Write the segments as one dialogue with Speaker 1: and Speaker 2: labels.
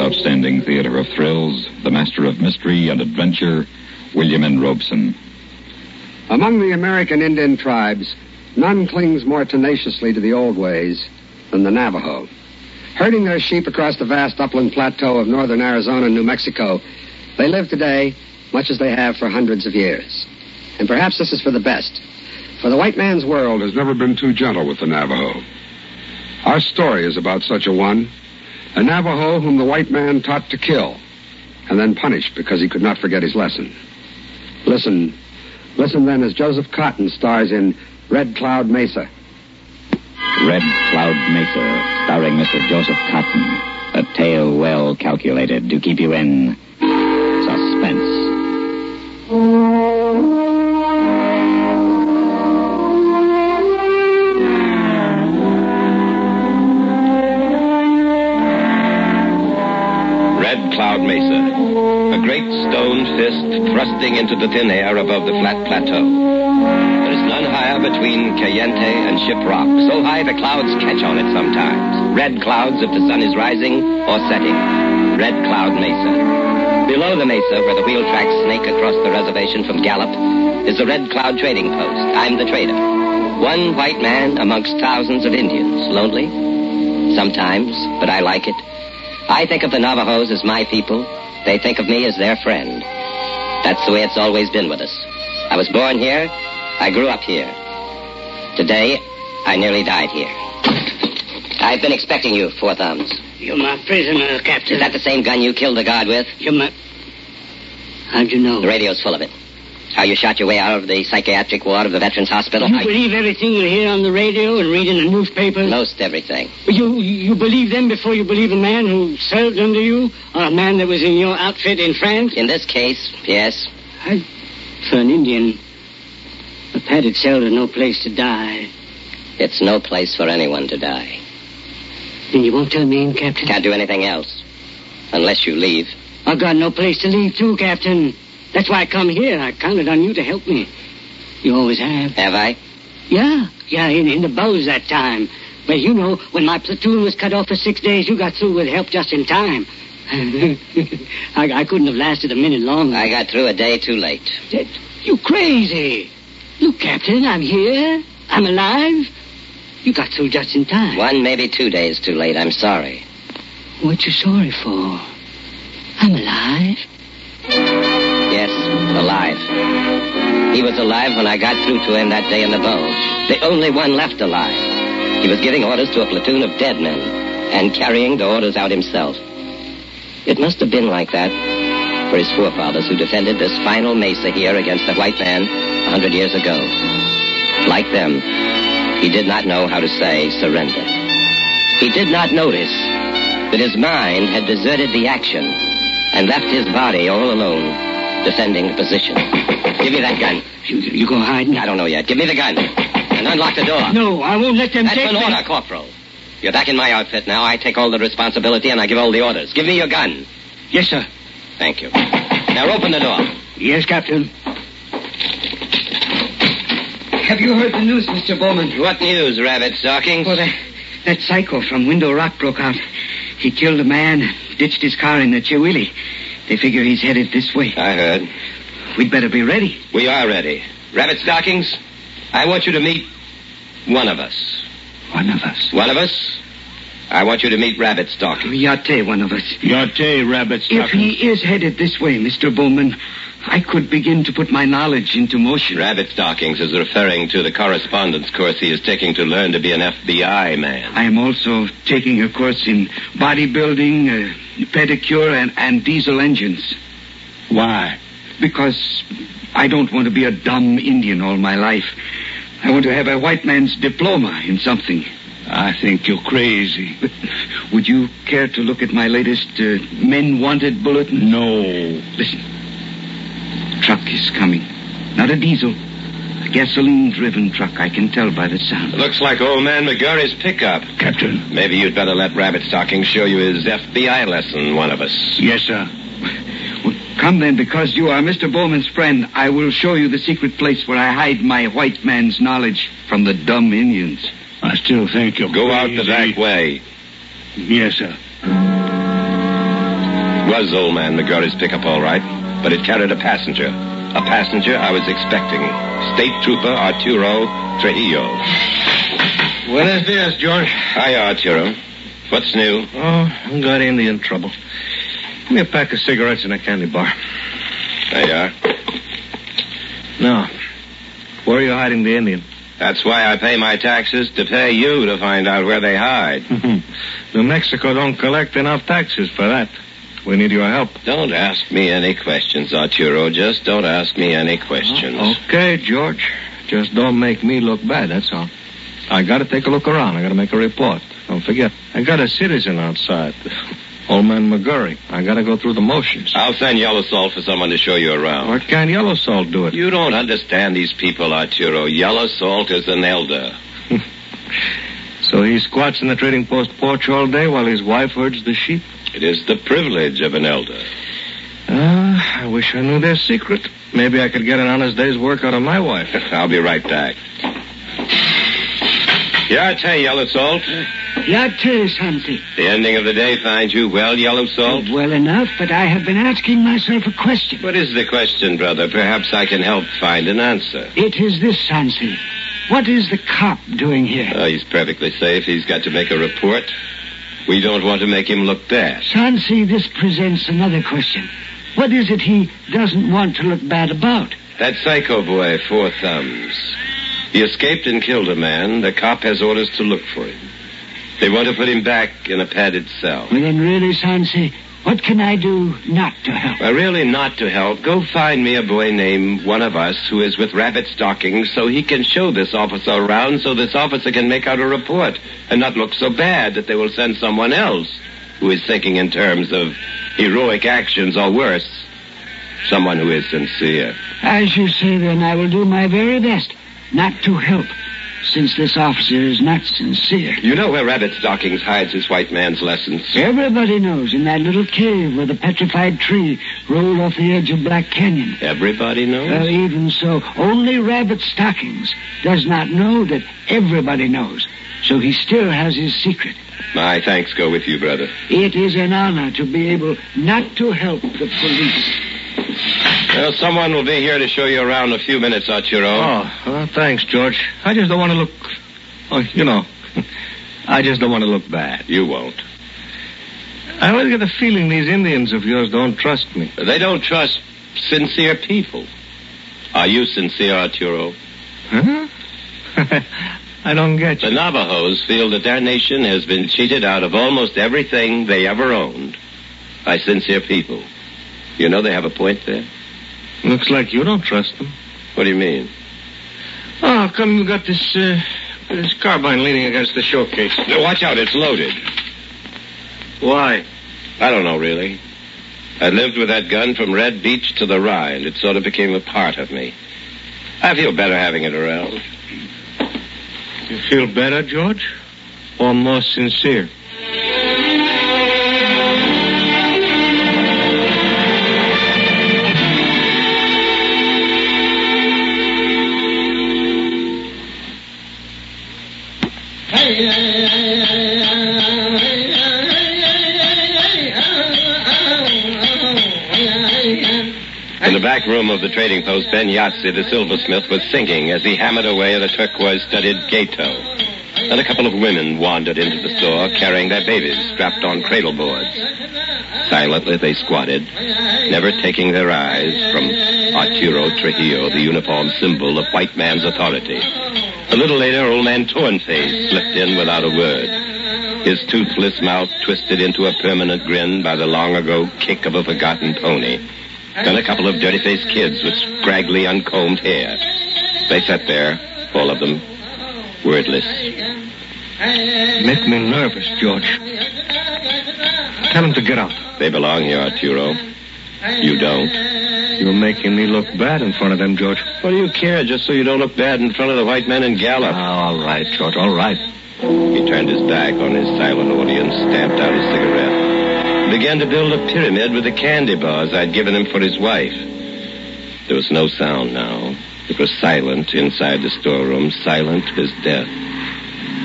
Speaker 1: outstanding theater of thrills, the master of mystery and adventure, William N. Robeson.
Speaker 2: Among the American Indian tribes, none clings more tenaciously to the old ways than the Navajo. Herding their sheep across the vast upland plateau of northern Arizona and New Mexico, they live today much as they have for hundreds of years. And perhaps this is for the best. For the white man's world has never been too gentle with the Navajo. Our story is about such a one, a Navajo whom the white man taught to kill, and then punished because he could not forget his lesson. Listen then as Joseph Cotton stars in Red Cloud Mesa.
Speaker 3: Red Cloud Mesa, starring Mr. Joseph Cotton. A tale well calculated to keep you in suspense.
Speaker 4: Red Cloud Mesa, a great stone fist thrusting into the thin air above the flat plateau. There is none higher between Cayente and Ship Rock, so high the clouds catch on it sometimes. Red clouds if the sun is rising or setting. Red Cloud Mesa. Below the mesa, where the wheel tracks snake across the reservation from Gallup, is the Red Cloud Trading Post. I'm the trader. One white man amongst thousands of Indians. Lonely? Sometimes, but I like it. I think of the Navajos as my people. They think of me as their friend. That's the way it's always been with us. I was born here. I grew up here. Today, I nearly died here. I've been expecting you, Four Thumbs.
Speaker 5: You're my prisoner, Captain.
Speaker 4: Is that the same gun you killed the guard with?
Speaker 5: You're my... How'd you know?
Speaker 4: The radio's full of it. How you shot your way out of the psychiatric ward of the Veterans Hospital.
Speaker 5: You believe everything you hear on the radio and read in the newspapers?
Speaker 4: Most everything.
Speaker 5: You believe them before you believe a man who served under you? Or a man that was in your outfit in France?
Speaker 4: In this case, yes.
Speaker 5: For an Indian, a padded cell is no place to die.
Speaker 4: It's no place for anyone to die.
Speaker 5: Then you won't tell me in, Captain?
Speaker 4: Can't do anything else. Unless you leave.
Speaker 5: I've got no place to leave, too, Captain. That's why I come here. I counted on you to help me. You always have.
Speaker 4: Have I?
Speaker 5: Yeah, in the bows that time. Well, you know, when my platoon was cut off for 6 days, you got through with help just in time. I couldn't have lasted a minute longer.
Speaker 4: I got through a day too late.
Speaker 5: You crazy. Look, Captain, I'm here. I'm alive. You got through just in time.
Speaker 4: 1, maybe 2 days too late. I'm sorry.
Speaker 5: What you sorry for? I'm alive.
Speaker 4: Yes, alive. He was alive when I got through to him that day in the bulge. The only one left alive. He was giving orders to a platoon of dead men and carrying the orders out himself. It must have been like that for his forefathers who defended this final mesa here against the white man 100 years ago. Like them, he did not know how to say surrender. He did not notice that his mind had deserted the action and left his body all alone, defending the position. Give me that gun.
Speaker 5: You go hiding?
Speaker 4: I don't know yet. Give me the gun. And unlock the door.
Speaker 5: No, I won't let them
Speaker 4: take me. That's an order, Corporal. You're back in my outfit now. I take all the responsibility and I give all the orders. Give me your gun.
Speaker 5: Yes, sir.
Speaker 4: Thank you. Now open the door.
Speaker 5: Yes, Captain.
Speaker 6: Have you heard the news, Mr. Bowman?
Speaker 4: What news, Rabbit Stockings?
Speaker 6: Well, that psycho from Window Rock broke out. He killed a man, ditched his car in the Chihuili. They figure he's headed this way.
Speaker 4: I heard.
Speaker 6: We'd better be ready.
Speaker 4: We are ready. Rabbit Stockings, I want you to meet one of us.
Speaker 6: One of us?
Speaker 4: One of us? I want you to meet Rabbit Stockings.
Speaker 6: Yate, one of us.
Speaker 7: Yate, Rabbit Stockings.
Speaker 6: If he is headed this way, Mr. Bowman, I could begin to put my knowledge into motion.
Speaker 4: Rabbit Stockings is referring to the correspondence course he is taking to learn to be an FBI man.
Speaker 6: I am also taking a course in bodybuilding, pedicure, and diesel engines.
Speaker 7: Why?
Speaker 6: Because I don't want to be a dumb Indian all my life. I want to have a white man's diploma in something.
Speaker 7: I think you're crazy.
Speaker 6: But would you care to look at my latest Men Wanted bulletin?
Speaker 7: No.
Speaker 6: Listen. Truck is coming. Not a diesel. A gasoline-driven truck. I can tell by the sound.
Speaker 4: It looks like old man McGurry's pickup.
Speaker 7: Captain.
Speaker 4: Maybe you'd better let Rabbit Stockings show you his FBI lesson, one of us.
Speaker 7: Yes, sir.
Speaker 6: Well, come then, because you are Mr. Bowman's friend. I will show you the secret place where I hide my white man's knowledge from the dumb Indians.
Speaker 7: I still think you're
Speaker 4: Go
Speaker 7: crazy.
Speaker 4: out the back way.
Speaker 7: Yes, sir.
Speaker 4: It was old man McGurry's pickup, all right, but it carried a passenger. A passenger I was expecting. State Trooper Arturo Trujillo.
Speaker 8: Buenos dias, George.
Speaker 4: Hi, Arturo. What's new?
Speaker 8: Oh, I got Indian trouble. Give me a pack of cigarettes and a candy bar.
Speaker 4: There you are.
Speaker 8: No. Where are you hiding the Indian?
Speaker 4: That's why I pay my taxes, to pay you to find out where they hide.
Speaker 8: New Mexico don't collect enough taxes for that. We need your help.
Speaker 4: Don't ask me any questions, Arturo. Just don't ask me any questions.
Speaker 8: Okay, George. Just don't make me look bad, that's all. I gotta take a look around. I gotta make a report. Don't forget, I got a citizen outside. Old man McGurry. I gotta go through the motions.
Speaker 4: I'll send Yellow Salt for someone to show you around.
Speaker 8: What kind of Yellow Salt do it?
Speaker 4: You don't understand these people, Arturo. Yellow Salt is an elder.
Speaker 8: So he squats in the trading post porch all day while his wife herds the sheep?
Speaker 4: It is the privilege of an elder.
Speaker 8: I wish I knew their secret. Maybe I could get an honest day's work out of my wife.
Speaker 4: I'll be right back. Yarte, Yellow Salt.
Speaker 5: Yarte, Santi.
Speaker 4: The ending of the day finds you well, Yellow Salt?
Speaker 5: Well enough, but I have been asking myself a question.
Speaker 4: What is the question, brother? Perhaps I can help find an answer.
Speaker 5: It is this, Santi. What is the cop doing here?
Speaker 4: Oh, he's perfectly safe. He's got to make a report. We don't want to make him look bad.
Speaker 5: Sansi, this presents another question. What is it he doesn't want to look bad about?
Speaker 4: That psycho boy, Four Thumbs. He escaped and killed a man. The cop has orders to look for him. They want to put him back in a padded cell.
Speaker 5: Well, then really, Sansi, what can I do not to help?
Speaker 4: Well, really not to help. Go find me a boy named One of Us who is with Rabbit Stockings so he can show this officer around so this officer can make out a report and not look so bad that they will send someone else who is thinking in terms of heroic actions or worse, someone who is sincere.
Speaker 5: As you say, then, I will do my very best not to help, since this officer is not sincere.
Speaker 4: You know where Rabbit Stockings hides his white man's lessons?
Speaker 5: Everybody knows, in that little cave where the petrified tree rolled off the edge of Black Canyon.
Speaker 4: Everybody knows?
Speaker 5: Even so, only Rabbit Stockings does not know that everybody knows. So he still has his secret.
Speaker 4: My thanks go with you, brother.
Speaker 5: It is an honor to be able not to help the police.
Speaker 4: Well, someone will be here to show you around in a few minutes, Arturo.
Speaker 8: Oh, thanks, George. I just don't want to look... I just don't want to look bad.
Speaker 4: You won't.
Speaker 8: I always get the feeling these Indians of yours don't trust me.
Speaker 4: They don't trust sincere people. Are you sincere, Arturo?
Speaker 8: Huh? I don't get you.
Speaker 4: The Navajos feel that their nation has been cheated out of almost everything they ever owned by sincere people. You know they have a point there?
Speaker 8: Looks like you don't trust them.
Speaker 4: What do you mean?
Speaker 8: Oh, how come you got this carbine leaning against the showcase?
Speaker 4: Now, watch out, it's loaded.
Speaker 8: Why?
Speaker 4: I don't know, really. I lived with that gun from Red Beach to the Rhine. It sort of became a part of me. I feel better having it around.
Speaker 8: You feel better, George? Or more sincere?
Speaker 4: In the back room of the trading post, Ben Yahtzee, the silversmith, was singing as he hammered away at a turquoise-studded gateau. Then a couple of women wandered into the store carrying their babies strapped on cradle boards. Silently they squatted, never taking their eyes from Arturo Trujillo, the uniform symbol of white man's authority. A little later, old man Tornface slipped in without a word. His toothless mouth twisted into a permanent grin by the long-ago kick of a forgotten pony. Then a couple of dirty-faced kids with scraggly, uncombed hair. They sat there, all of them, wordless.
Speaker 8: Make me nervous, George. Tell them to get out.
Speaker 4: They belong here, Arturo. You don't.
Speaker 8: You're making me look bad in front of them, George.
Speaker 4: What do you care, just so you don't look bad in front of the white men in Gallup?
Speaker 8: Oh, all right, George, all right.
Speaker 4: He turned his back on his silent audience, stamped out his cigarette, and began to build a pyramid with the candy bars I'd given him for his wife. There was no sound now. It was silent inside the storeroom, silent as death.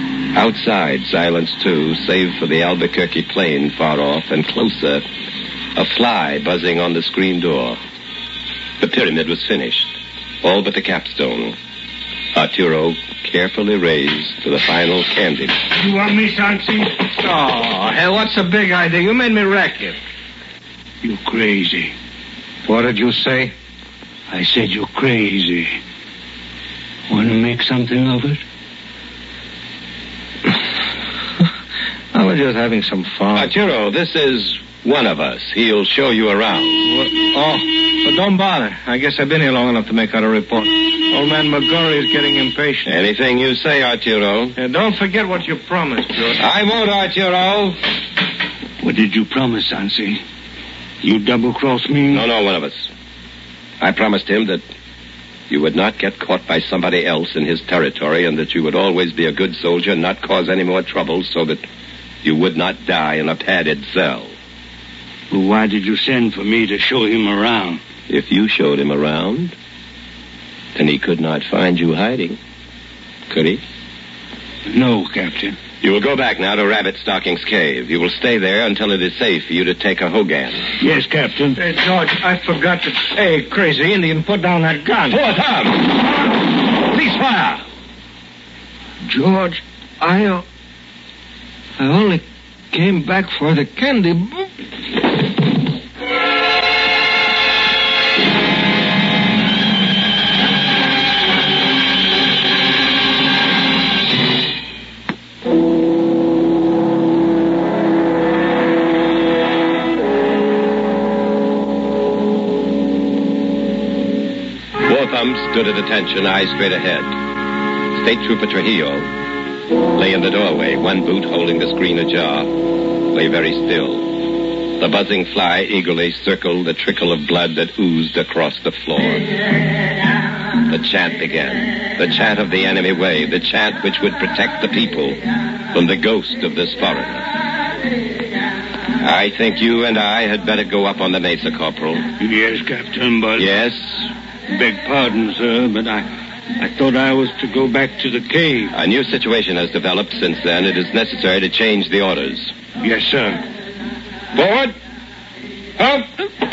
Speaker 4: Outside, silence too, save for the Albuquerque plain far off and closer, A fly buzzing on the screen door. The pyramid was finished, all but the capstone. Arturo carefully raised to the final candy.
Speaker 7: You want me, Sansi?
Speaker 8: Oh, hell, what's the big idea? You made me wreck it.
Speaker 7: You're crazy.
Speaker 8: What did you say?
Speaker 7: I said you're crazy. Want to make something of it?
Speaker 8: I was just having some fun.
Speaker 4: Arturo, this is one of us. He'll show you around.
Speaker 8: But don't bother. I guess I've been here long enough to make out a report. Old man McGurry is getting impatient.
Speaker 4: Anything you say, Arturo.
Speaker 8: Don't forget what you promised, George.
Speaker 4: I won't, Arturo.
Speaker 7: What did you promise, Sansi? You double-cross me?
Speaker 4: No, one of us. I promised him that you would not get caught by somebody else in his territory and that you would always be a good soldier and not cause any more trouble so that you would not die in a padded cell.
Speaker 7: Well, why did you send for me to show him around?
Speaker 4: If you showed him around, then he could not find you hiding. Could he?
Speaker 7: No, Captain.
Speaker 4: You will go back now to Rabbit Stocking's cave. You will stay there until it is safe for you to take a Hogan.
Speaker 7: Yes, Captain.
Speaker 8: Hey, George, I forgot to... Hey, crazy Indian, put down that gun.
Speaker 4: Fourth arm! Cease fire!
Speaker 8: George, I only came back for the candy.
Speaker 4: Stood at attention, eyes straight ahead. State Trooper Trujillo lay in the doorway, one boot holding the screen ajar, lay very still. The buzzing fly eagerly circled the trickle of blood that oozed across the floor. The chant began, the chant of the enemy wave, the chant which would protect the people from the ghost of this foreigner. I think you and I had better go up on the mesa, Corporal.
Speaker 7: Yes, Captain, but...
Speaker 4: Yes?
Speaker 7: Beg pardon, sir, but I thought I was to go back to the cave.
Speaker 4: A new situation has developed since then. It is necessary to change the orders.
Speaker 7: Yes, sir.
Speaker 4: Forward! Up!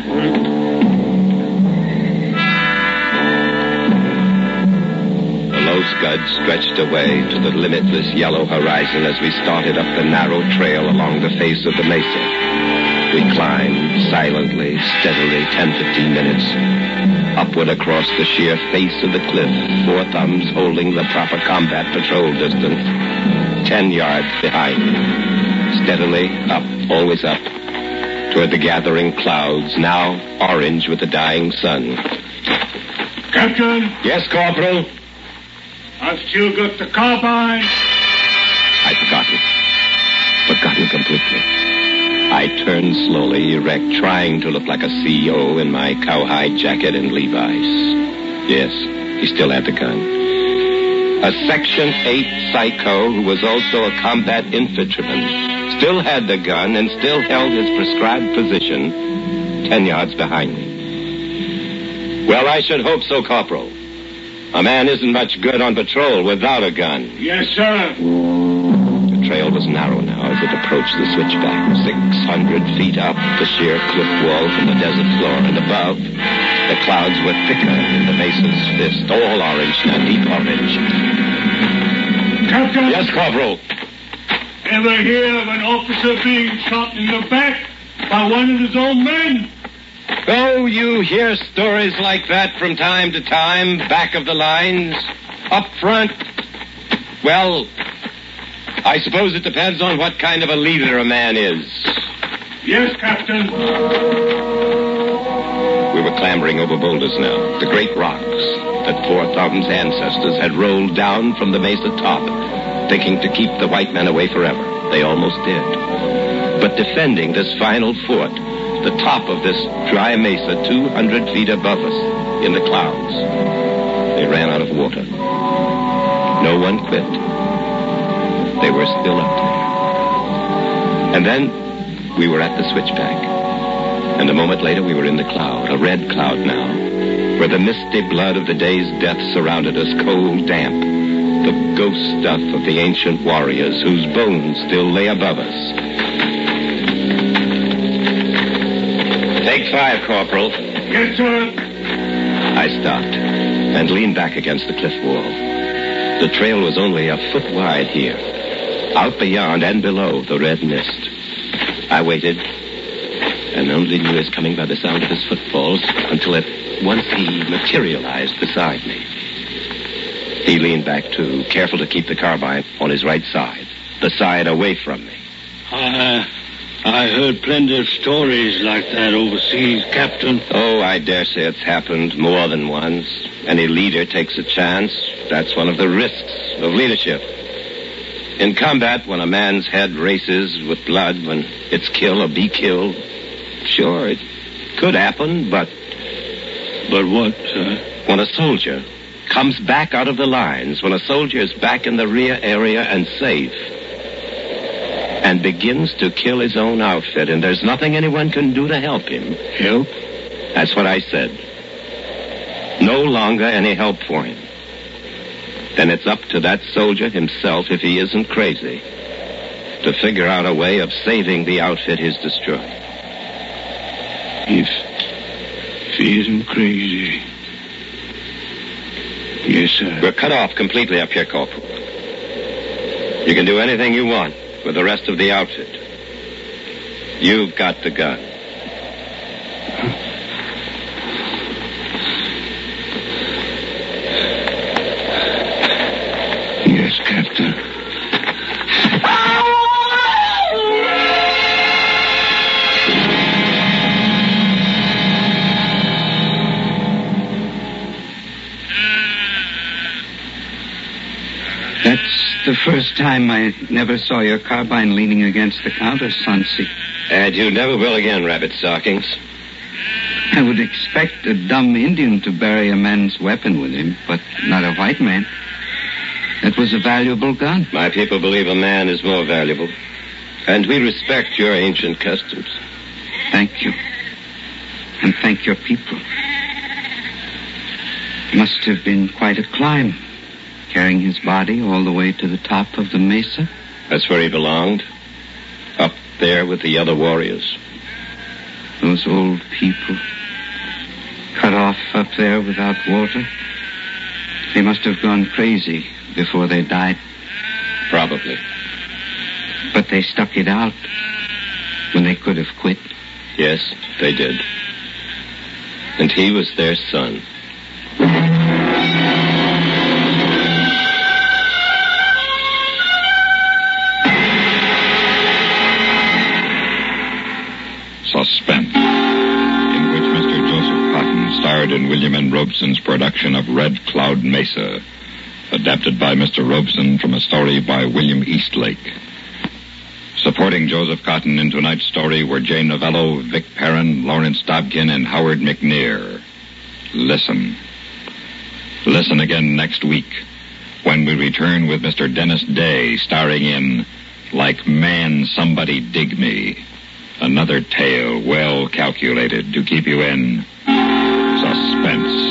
Speaker 4: The low scud stretched away to the limitless yellow horizon as we started up the narrow trail along the face of the mesa. We climbed silently, steadily, 10-15 minutes. Upward across the sheer face of the cliff, four thumbs holding the proper combat patrol distance, 10 yards behind. Steadily up, always up, toward the gathering clouds, now orange with the dying sun.
Speaker 7: Captain?
Speaker 4: Yes, Corporal?
Speaker 7: I've still got the carbine.
Speaker 4: I'd forgotten completely. I turned slowly, erect, trying to look like a CEO in my cowhide jacket and Levi's. Yes, he still had the gun. A Section 8 psycho who was also a combat infantryman still had the gun and still held his prescribed position 10 yards behind me. Well, I should hope so, Corporal. A man isn't much good on patrol without a gun.
Speaker 7: Yes, sir.
Speaker 4: The trail was narrow now as it approached the switchback, 600 feet up the sheer cliff wall from the desert floor, and above, the clouds were thicker in the mesa's fist, all orange now, deep orange.
Speaker 7: Captain?
Speaker 4: Yes, Corporal.
Speaker 7: Ever hear of an officer being shot in the back by one of his own men?
Speaker 4: Oh, you hear stories like that from time to time, back of the lines, up front. Well, I suppose it depends on what kind of a leader a man is.
Speaker 7: Yes, Captain.
Speaker 4: We were clambering over boulders now, the great rocks that Four Thumb's ancestors had rolled down from the mesa top, thinking to keep the white men away forever. They almost did. But defending this final fort, the top of this dry mesa 200 feet above us in the clouds, they ran out of water. No one quit. They were still up there. And then we were at the switchback. And a moment later we were in the cloud, a red cloud now, where the misty blood of the day's death surrounded us, cold, damp, the ghost stuff of the ancient warriors whose bones still lay above us. Take 5, Corporal.
Speaker 7: Yes, sir.
Speaker 4: I stopped and leaned back against the cliff wall. The trail was only a foot wide here. Out beyond and below the red mist. I waited and only knew he was coming by the sound of his footfalls until at once he materialized beside me. He leaned back, too, careful to keep the carbine on his right side, the side away from me.
Speaker 7: I heard plenty of stories like that overseas, Captain.
Speaker 4: Oh, I dare say it's happened more than once. Any leader takes a chance. That's one of the risks of leadership. In combat, when a man's head races with blood, when it's kill or be killed, sure, it could happen, but...
Speaker 7: But what, sir?
Speaker 4: When a soldier comes back out of the lines, when a soldier is back in the rear area and safe, and begins to kill his own outfit, and there's nothing anyone can do to help him.
Speaker 7: Help?
Speaker 4: That's what I said. No longer any help for him. Then it's up to that soldier himself, if he isn't crazy, to figure out a way of saving the outfit he's destroyed.
Speaker 7: If he isn't crazy. Yes, sir.
Speaker 4: We're cut off completely up here, Corporal. You can do anything you want with the rest of the outfit. You've got the gun.
Speaker 7: Yes, Captain.
Speaker 6: That's the first time I never saw your carbine leaning against the counter, Sonsi.
Speaker 4: And you never will again, Rabbit Stockings.
Speaker 6: I would expect a dumb Indian to bury a man's weapon with him, but not a white man. That was a valuable gun.
Speaker 4: My people believe a man is more valuable. And we respect your ancient customs.
Speaker 6: Thank you. And thank your people. Must have been quite a climb, carrying his body all the way to the top of the mesa.
Speaker 4: That's where he belonged. Up there with the other warriors.
Speaker 6: Those old people, cut off up there without water. They must have gone crazy before they died.
Speaker 4: Probably.
Speaker 6: But they stuck it out when they could have quit.
Speaker 4: Yes, they did. And he was their son.
Speaker 1: Suspense, in which Mr. Joseph Cotton starred in William N. Robeson's production of Red Cloud Mesa, adapted by Mr. Robeson from a story by William Eastlake. Supporting Joseph Cotton in tonight's story were Jane Novello, Vic Perrin, Lawrence Dobkin, and Howard McNear. Listen. Listen again next week when we return with Mr. Dennis Day starring in Like Man Somebody Dig Me. Another tale well calculated to keep you in suspense.